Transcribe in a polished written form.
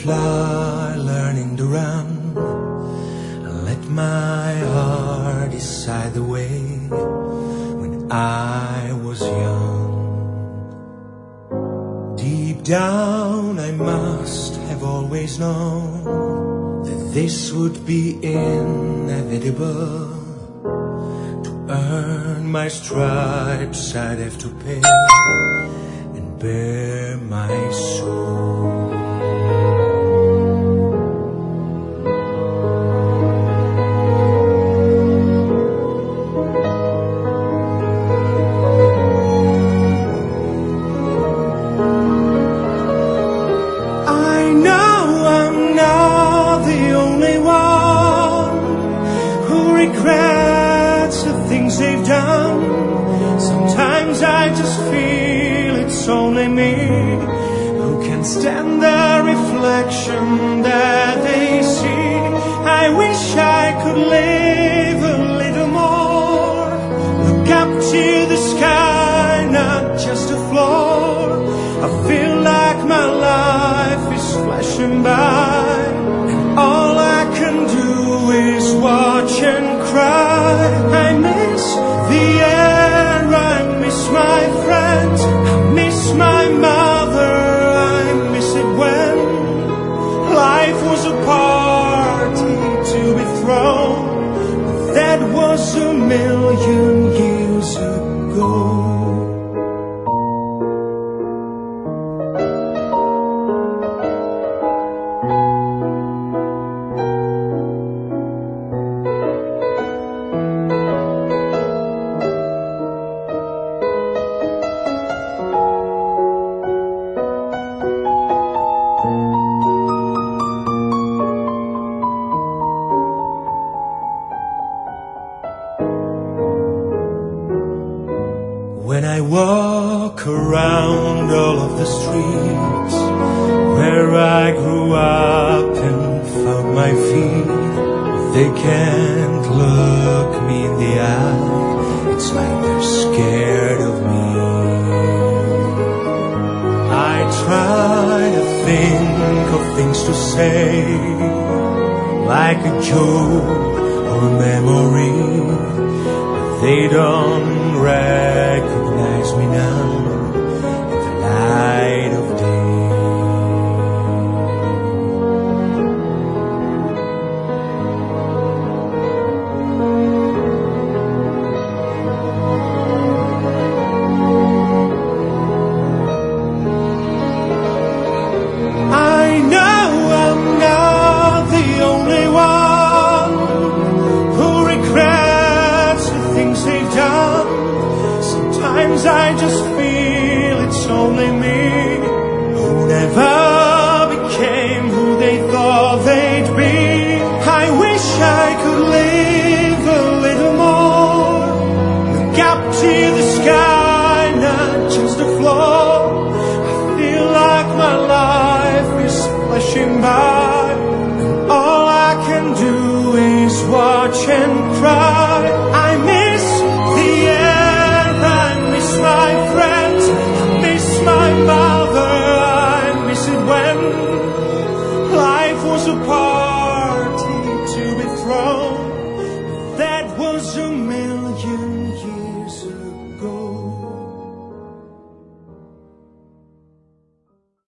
fly, learning to run. I let my heart decide the way when I was young. Deep down I must have always known that this would be inevitable. To earn my stripes I'd have to pay and bare my soul. Regrets the things they've done. Sometimes I just feel it's only me who can stand the reflection that they see. I wish I could live a little more, look up to the sky, not just the floor. I feel like my life is flashing by, and all I can do is watch and cry. I miss the air, I miss my friends, I miss my mother, I miss it when life was a party to be thrown. But that was a million years ago. When I walk around all of the streets where I grew up and found my feet, they can't look me in the eye. It's like they're scared of me. I try to think of things to say, like a joke or a memory, but they don't recognize me now in the light of day. I know I'm not the only one who regrets the things they've done. Sometimes I just feel it's only me who never became who they thought they'd be. I wish I could live a little more, look up to the sky, not just the floor. I feel like my life is flashing by, and all I can do is watch and cry. I miss the air, I miss my friends, I miss my mother, I miss it when life was a part